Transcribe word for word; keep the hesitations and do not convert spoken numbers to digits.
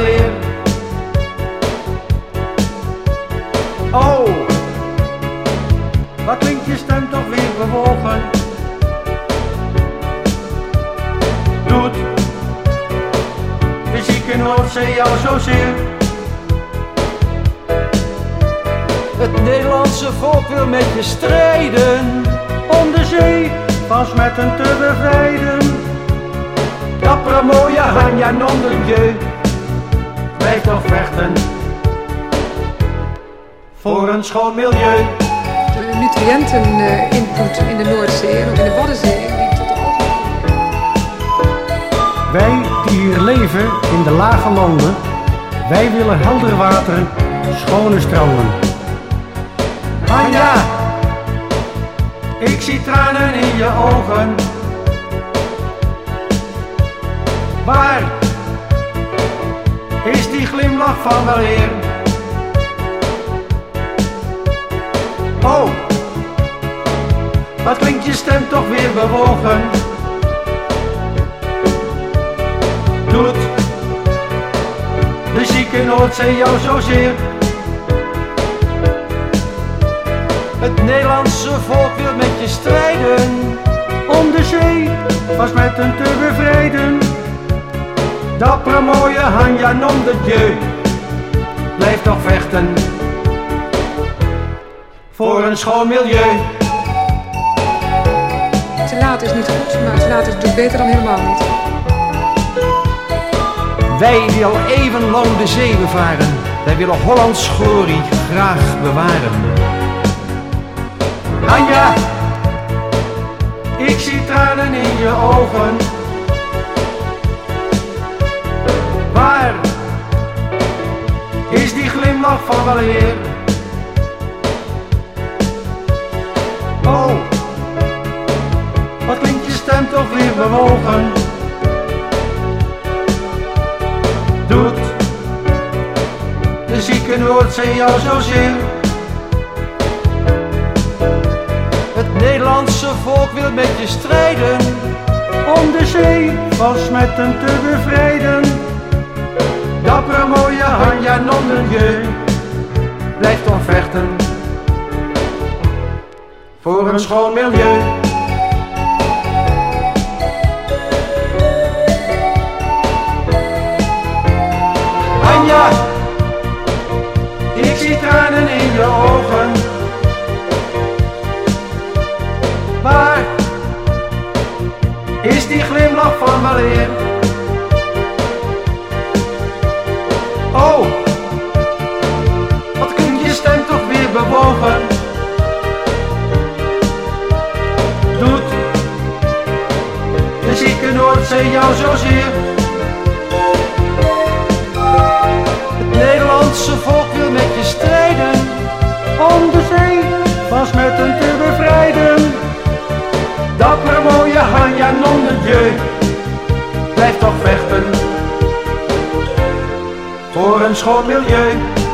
weleer. Oh, wat klinkt je stem toch weer bewogen? Doet de zieke Noordzee jou zozeer? Het Nederlandse volk wil met je strijden, Om de zee vast met hen te bevrijden. dappere mooie Hanja Nondenje. Blijf toch vechten voor een schoon milieu. De nutriënteninput in de Noordzee en ook in de Waddenzee die tot de algemene. Wij die hier leven in de lage landen, wij willen helder water, schone stranden. Hanja, ik zie tranen in je ogen. Waar is die glimlach van weleer? Oh, wat klinkt je stem toch weer bewogen? Doet de zieke Noordzee jou zozeer? Het Nederlandse volk wil met je strijden, Om de zee vast met hen te bevrijden. dappere mooie Hanja Nondenje. Blijf toch vechten voor een schoon milieu. Te laat is niet goed, maar te laat is natuurlijk beter dan helemaal niet. Wij die al eeuwenlang de zee bevaren, wij willen Hollands glorie graag bewaren. Hanja, ik zie tranen in je ogen. Waar is die glimlach van weleer? Oh, wat klinkt je stem toch weer bewogen? Doet de zieke Noordzee jou zozeer? Het Nederlandse volk wil met je strijden, Om de zee vast met hen te bevrijden. dappere mooie Hanja Nondenje. Blijf toch vechten voor een schoon milieu. Hanja, ik zie tranen in je ogen. Waar is die glimlach van weleer? Oh, wat klinkt je stem toch weer bewogen? Doet de zieke Noordzee jou zozeer? Het Nederlandse volk wil met je strijden, Om de zee vast met hen te bevrijden. dappere mooie Hanja Nondenje. Blijf toch vechten voor een schoon milieu.